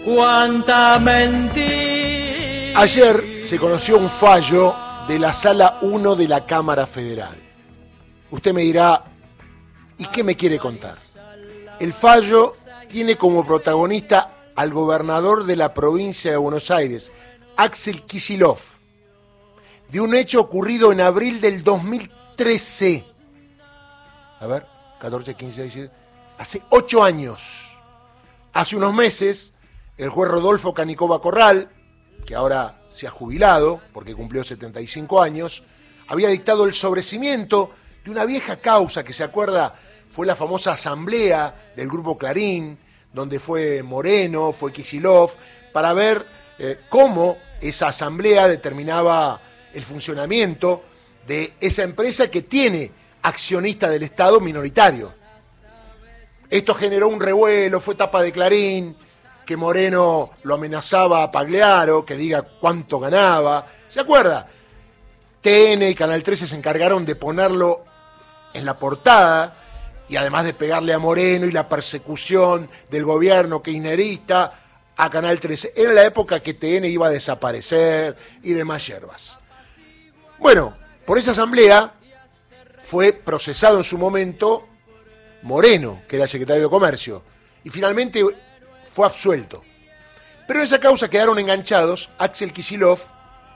cuánta mentira. Ayer se conoció un fallo de la Sala 1 de la Cámara Federal. Usted me dirá, ¿y qué me quiere contar? El fallo tiene como protagonista al gobernador de la provincia de Buenos Aires, Axel Kicillof, de un hecho ocurrido en abril del 2013. A ver, 14, 15, 16, hace 8 años. Hace unos meses, el juez Rodolfo Canicoba Corral, que ahora se ha jubilado porque cumplió 75 años, había dictado el sobreseimiento de una vieja causa que, se acuerda, fue la famosa asamblea del Grupo Clarín, donde fue Moreno, fue Kicillof, para ver cómo esa asamblea determinaba el funcionamiento de esa empresa que tiene accionista del Estado minoritario. Esto generó un revuelo, fue tapa de Clarín, que Moreno lo amenazaba a Pagliaro, que diga cuánto ganaba. ¿Se acuerda? TN y Canal 13 se encargaron de ponerlo en la portada, y además de pegarle a Moreno y la persecución del gobierno kirchnerista a Canal 13. Era la época que TN iba a desaparecer y demás yerbas. Bueno, por esa asamblea fue procesado en su momento Moreno, que era el secretario de Comercio, y finalmente fue absuelto. Pero en esa causa quedaron enganchados Axel Kicillof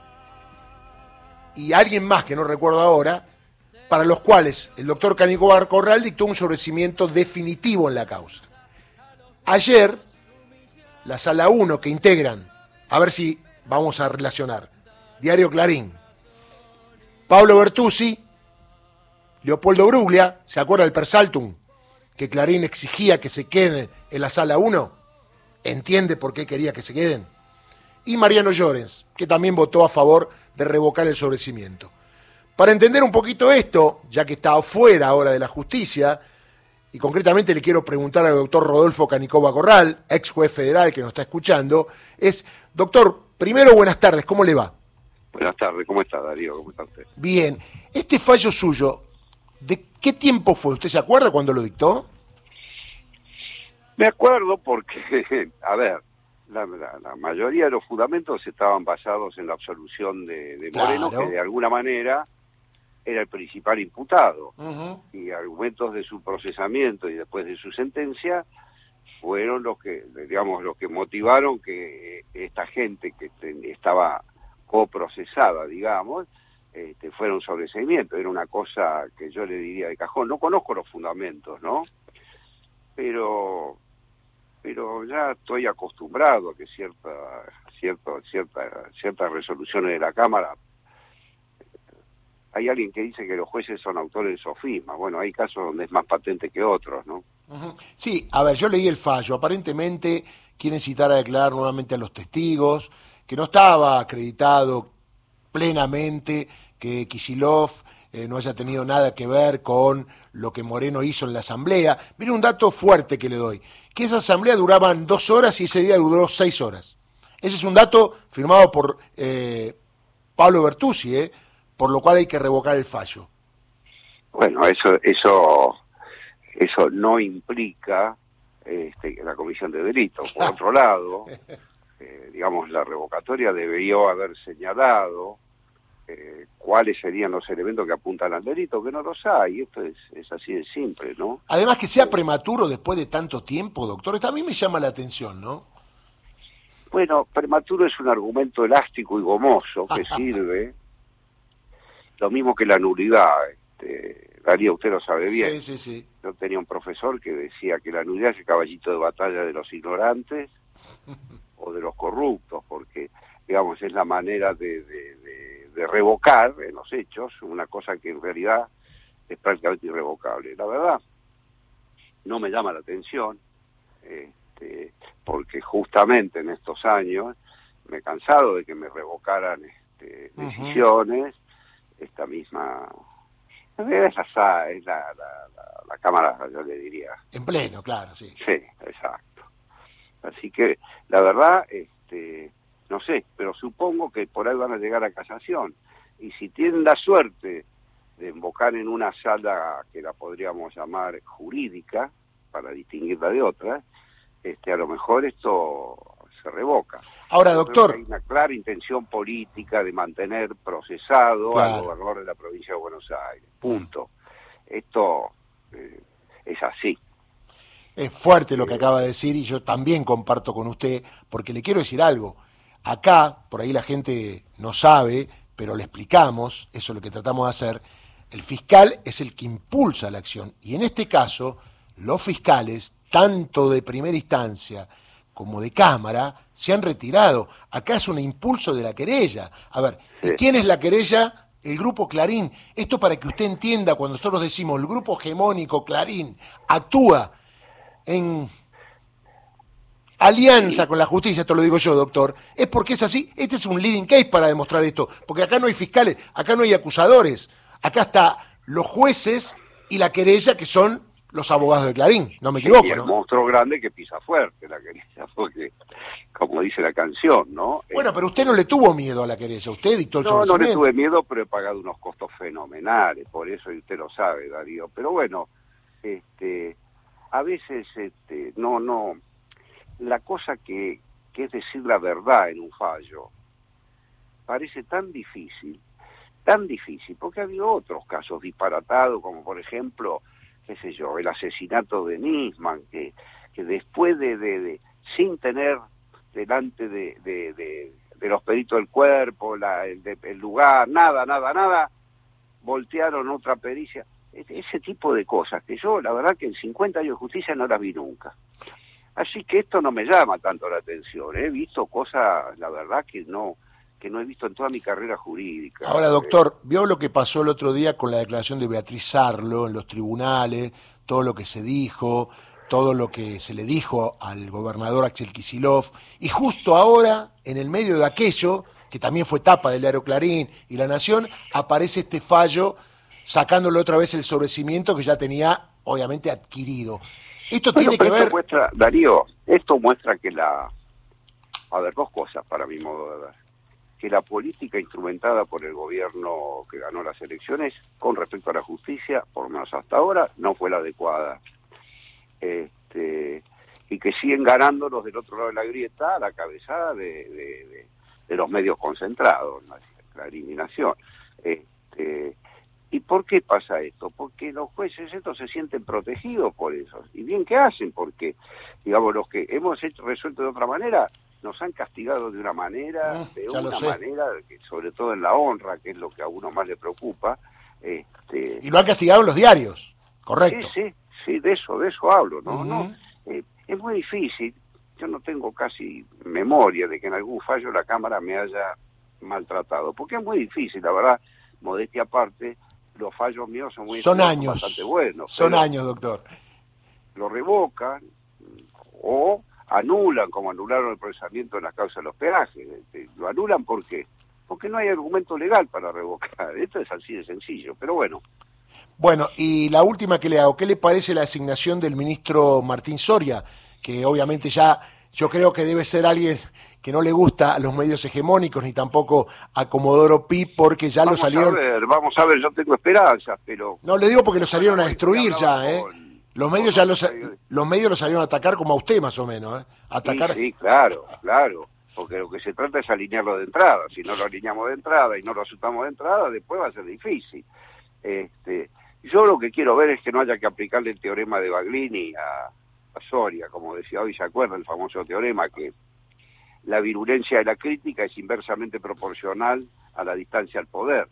y alguien más que no recuerdo ahora, para los cuales el doctor Canicoba Corral dictó un sobreseimiento definitivo en la causa. Ayer, la Sala 1 que integran, a ver si vamos a relacionar, Diario Clarín, Pablo Bertuzzi, Leopoldo Bruglia, ¿se acuerda del Persaltum? Que Clarín exigía que se queden en la Sala 1, entiende por qué quería que se queden, y Mariano Llorens, que también votó a favor de revocar el sobreseimiento. Para entender un poquito esto, ya que está afuera ahora de la justicia, y concretamente le quiero preguntar al doctor Rodolfo Canicoba Corral, ex juez federal que nos está escuchando, es, doctor, primero buenas tardes, ¿cómo le va? Buenas tardes, ¿cómo está Darío? ¿Cómo está usted? Bien, este fallo suyo, ¿de qué tiempo fue? ¿Usted se acuerda cuando lo dictó? Me acuerdo porque, a ver, la mayoría de los fundamentos estaban basados en la absolución de Moreno, Claro, que de alguna manera era el principal imputado, y argumentos de su procesamiento y después de su sentencia fueron los que, digamos, los que motivaron que esta gente que estaba coprocesada, digamos, fuera un sobreseimiento. Era una cosa que yo le diría de cajón. No conozco los fundamentos, ¿no? Pero ya estoy acostumbrado a que ciertas resoluciones de la Cámara. Hay alguien que dice que los jueces son autores de sofismas. Bueno, hay casos donde es más patente que otros, ¿no? Sí, a ver, yo leí el fallo. Aparentemente quieren citar a declarar nuevamente a los testigos, que no estaba acreditado plenamente que Kicillof no haya tenido nada que ver con lo que Moreno hizo en la asamblea. Mire un dato fuerte que le doy, que esa asamblea duraban 2 horas y ese día duró 6 horas. Ese es un dato firmado por Pablo Bertuzzi, por lo cual hay que revocar el fallo. Bueno, eso no implica la comisión de delitos. Por otro lado, digamos, la revocatoria debió haber señalado cuáles serían los elementos que apuntan al delito, que no los hay. Esto es así de simple, ¿no? Además, que sea prematuro después de tanto tiempo, doctor, esto a mí me llama la atención, ¿no? Bueno, prematuro es un argumento elástico y gomoso que sirve, lo mismo que la nulidad. Darío, usted lo sabe bien. Sí. Yo tenía un profesor que decía que la nulidad es el caballito de batalla de los ignorantes o de los corruptos, porque, digamos, es la manera de revocar en los hechos una cosa que en realidad es prácticamente irrevocable. La verdad, no me llama la atención, porque justamente en estos años me he cansado de que me revocaran decisiones. Esta misma... Es la Cámara, yo le diría. En pleno, claro, sí. Sí, exacto. Así que, la verdad, no sé, pero supongo que por ahí van a llegar a casación. Y si tienen la suerte de invocar en una sala que la podríamos llamar jurídica, para distinguirla de otras, a lo mejor esto se revoca. Ahora, Yo doctor, creo que hay una clara intención política de mantener procesado claro, al gobernador de la provincia de Buenos Aires. Punto. Esto es así. es fuerte lo que acaba de decir y yo también comparto con usted, porque le quiero decir algo. Acá, por ahí la gente no sabe, pero le explicamos, eso es lo que tratamos de hacer. El fiscal es el que impulsa la acción y en este caso los fiscales, tanto de primera instancia como de Cámara, se han retirado. Acá es un impulso de la querella. A ver, ¿y quién es la querella? El Grupo Clarín. Esto para que usted entienda, cuando nosotros decimos el grupo hegemónico Clarín actúa en alianza con la justicia, esto lo digo yo, doctor, es porque es así. Este es un leading case para demostrar esto, porque acá no hay fiscales, acá no hay acusadores, acá está los jueces y la querella, que son los abogados de Clarín, no me equivoco, y el ¿no? monstruo grande que pisa fuerte la querella, porque, como dice la canción, ¿no? Bueno, pero usted no le tuvo miedo a la querella, usted dictó el No, no le sobreseimiento. tuve miedo, pero he pagado unos costos fenomenales, por eso, y usted lo sabe, Darío. Pero bueno, a veces, no, la cosa que es decir la verdad en un fallo, parece tan difícil, porque ha habido otros casos disparatados, como por ejemplo, qué sé yo, el asesinato de Nisman, que después de sin tener delante de los peritos del cuerpo, el lugar, nada, voltearon otra pericia. Ese tipo de cosas que yo, la verdad que en 50 años de justicia no las vi nunca. Así que esto no me llama tanto la atención. He visto cosas, la verdad, que no he visto en toda mi carrera jurídica. Ahora, doctor, ¿vio lo que pasó el otro día con la declaración de Beatriz Sarlo en los tribunales? Todo lo que se dijo, todo lo que se le dijo al gobernador Axel Kicillof, y justo ahora, en el medio de aquello, que también fue tapa del diario Clarín y La Nación, aparece este fallo sacándole otra vez el sobreseimiento que ya tenía, obviamente, adquirido. Esto tiene que ver... Darío, esto muestra que a ver, dos cosas para mi modo de ver. Que la política instrumentada por el gobierno que ganó las elecciones con respecto a la justicia, por lo menos hasta ahora, no fue la adecuada. Y que siguen ganando los del otro lado de la grieta a la cabezada de los medios concentrados, Clarín y Nación. ¿Y por qué pasa esto? Porque los jueces estos se sienten protegidos por eso. Y bien que hacen, porque, digamos, los que hemos resuelto de otra manera, nos han castigado de una manera, que sobre todo en la honra, que es lo que a uno más le preocupa. Y lo han castigado en los diarios, correcto. Sí, de eso hablo, ¿no? No, es muy difícil. Yo no tengo casi memoria de que en algún fallo la Cámara me haya maltratado, porque es muy difícil, la verdad, modestia aparte, los fallos míos son bastante buenos. Son años, doctor. Lo revocan o anulan, como anularon el procesamiento en las causas de los peajes. Lo anulan ¿por qué? Porque no hay argumento legal para revocar. Esto es así de sencillo, pero bueno. Bueno, y la última que le hago, ¿qué le parece la asignación del ministro Martín Soria? Que obviamente ya yo creo que debe ser alguien que no le gusta a los medios hegemónicos, ni tampoco a Comodoro Pi, porque ya lo salieron... Vamos a ver, yo tengo esperanzas, pero... No, le digo porque lo salieron a destruir ya, ¿eh? Los medios ya los medios lo salieron a atacar como a usted, más o menos, ¿eh? Atacar... Sí, claro, porque lo que se trata es alinearlo de entrada. Si no lo alineamos de entrada y no lo asustamos de entrada, después va a ser difícil. Yo lo que quiero ver es que no haya que aplicarle el teorema de Baglini a Soria, como decía hoy, ¿se acuerda el famoso teorema? Que la virulencia de la crítica es inversamente proporcional a la distancia al poder.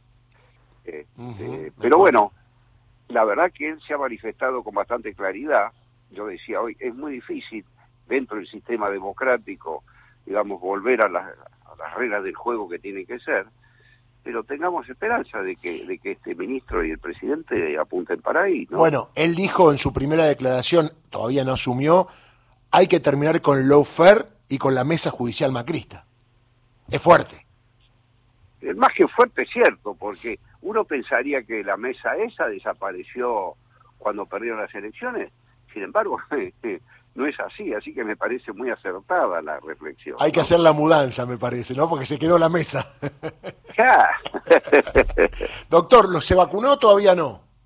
Pero bueno, la verdad que él se ha manifestado con bastante claridad. Yo decía hoy, es muy difícil dentro del sistema democrático, digamos, volver a las reglas del juego que tienen que ser, pero tengamos esperanza de que este ministro y el presidente apunten para ahí, ¿no? Bueno, él dijo en su primera declaración, todavía no asumió, hay que terminar con el lawfare y con la mesa judicial macrista. Es fuerte. Es más que fuerte, es cierto, porque uno pensaría que la mesa esa desapareció cuando perdieron las elecciones. Sin embargo, no es así que me parece muy acertada la reflexión. Hay que hacer la mudanza, me parece, ¿no? Porque se quedó la mesa. Ya. Doctor, ¿se vacunó o todavía no?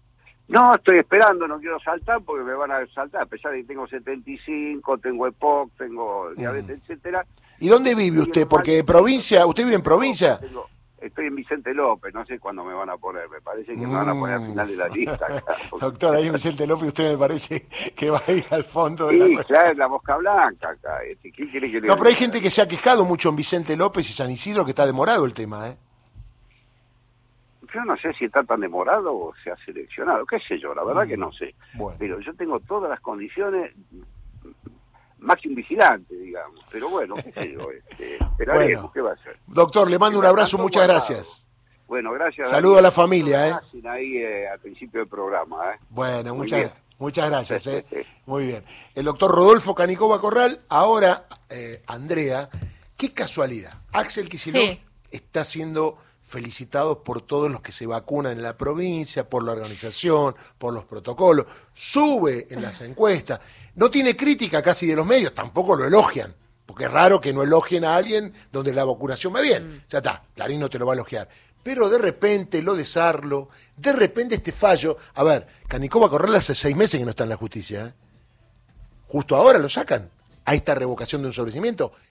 No, estoy esperando, no quiero saltar porque me van a saltar, a pesar de que tengo 75, tengo EPOC, tengo diabetes, etcétera. ¿Y dónde vive usted? Porque provincia, ¿usted vive en provincia? Estoy en Vicente López, no sé cuándo me van a poner, me parece que me van a poner al final de la lista. Acá, Doctor, ahí en Vicente López usted me parece que va a ir al fondo de sí, la... claro, la mosca blanca acá. ¿Qué quiere que le No, pero hay diga? gente que se ha quejado mucho en Vicente López y San Isidro que está demorado el tema, ¿eh? Yo no sé si está tan demorado o se ha seleccionado, qué sé yo, la verdad que no sé. Bueno. Pero yo tengo todas las condiciones, más que un vigilante, digamos. Pero bueno, qué sé yo, esperaremos, Bueno. ¿qué va a ser? Doctor, le mando un abrazo, muchas gracias. Bueno, gracias. Saludo a la familia, Ahí al principio del programa, Bueno, Muy muchas bien. gracias, Muy bien. El doctor Rodolfo Canicova Corral, ahora Andrea, qué casualidad. Axel Kicillof está siendo felicitado por todos los que se vacunan en la provincia, por la organización, por los protocolos, sube en las encuestas, no tiene crítica casi de los medios, tampoco lo elogian, porque es raro que no elogien a alguien donde la vacunación va bien, ya está, Clarín no te lo va a elogiar. Pero de repente lo de Sarlo, de repente este fallo, a ver, Canicova Corral hace 6 meses que no está en la justicia, justo ahora lo sacan, a esta revocación de un sobrecimiento.